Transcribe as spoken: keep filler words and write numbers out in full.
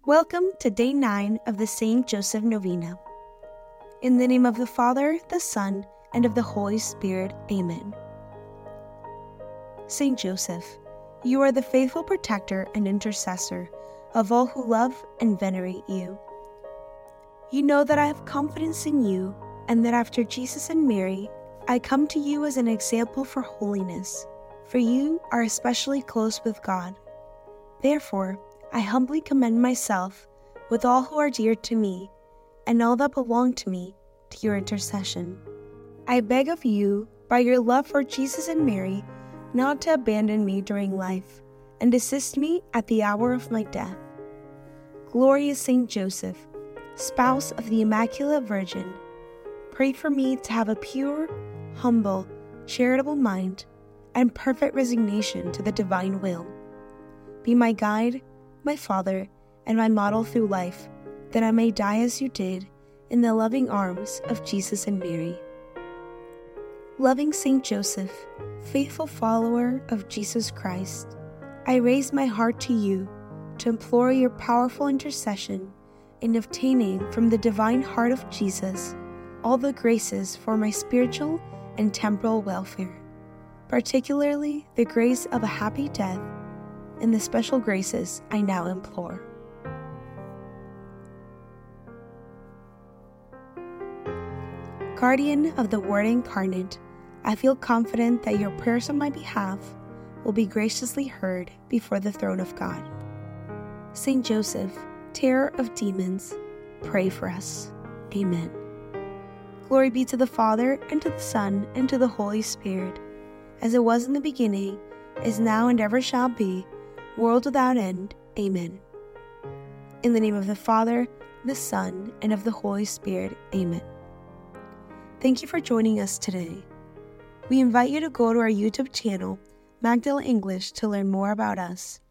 Welcome to day nine of the Saint Joseph Novena. In the name of the Father, the Son, and of the Holy Spirit, Amen. Saint Joseph, you are the faithful protector and intercessor of all who love and venerate you. You know that I have confidence in you, and that after Jesus and Mary, I come to you as an example for holiness, for you are especially close with God. Therefore, I humbly commend myself, with all who are dear to me, and all that belong to me, to your intercession. I beg of you, by your love for Jesus and Mary, not to abandon me during life, and assist me at the hour of my death. Glorious Saint Joseph, spouse of the Immaculate Virgin, pray for me to have a pure, humble, charitable mind, and perfect resignation to the divine will. Be my guide, my Father, and my model through life, that I may die as you did, in the loving arms of Jesus and Mary. Loving Saint Joseph, faithful follower of Jesus Christ, I raise my heart to you to implore your powerful intercession in obtaining from the divine heart of Jesus all the graces for my spiritual and temporal welfare, particularly the grace of a happy death and the special graces I now implore. Guardian of the Word incarnate, I feel confident that your prayers on my behalf will be graciously heard before the throne of God. Saint Joseph, terror of demons, pray for us. Amen. Glory be to the Father, and to the Son, and to the Holy Spirit, as it was in the beginning, is now, and ever shall be, world without end. Amen. In the name of the Father, the Son, and of the Holy Spirit. Amen. Thank you for joining us today. We invite you to go to our YouTube channel, Magdala English, to learn more about us.